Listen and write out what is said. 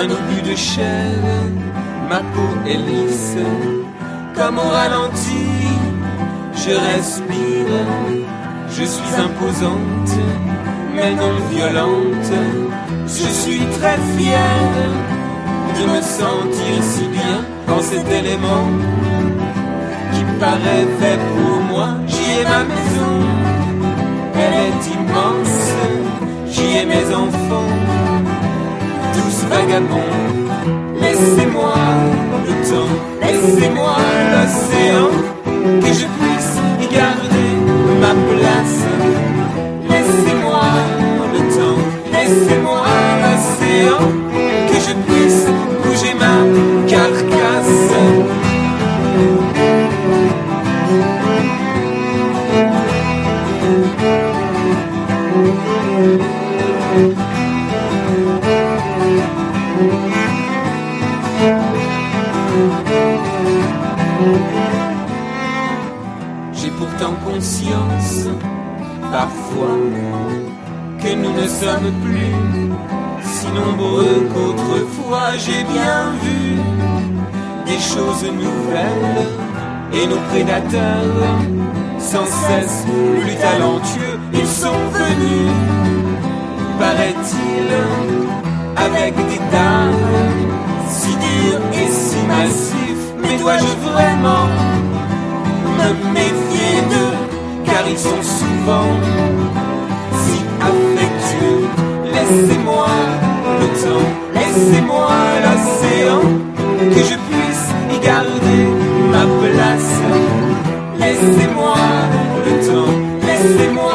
un obus de chair, ma peau est lisse, comme au ralenti, je respire, je suis imposante, mais non violente, je suis très fière de me sentir si bien dans cet élément qui paraît fait pour moi. J'y ai ma maison, elle est immense, j'y ai mes enfants, tous vagabonds. Laissez-moi le temps, laissez-moi l'océan, que je puisse y garder ma place. Laissez-moi le temps, laissez-moi l'océan, que je puisse bouger ma carcasse. J'ai pourtant conscience, parfois, que nous ne sommes plus si nombreux qu'autrefois. J'ai bien vu des choses nouvelles et nos prédateurs, sans cesse plus talentueux, ils sont venus, paraît-il, avec des dards si durs et si massifs. Mais dois-je vraiment me méfier d'eux, car ils sont souvent si affectueux? Laissez-moi le temps, laissez-moi l'océan, que je puisse y garder ma place. Laissez-moi le temps, laissez-moi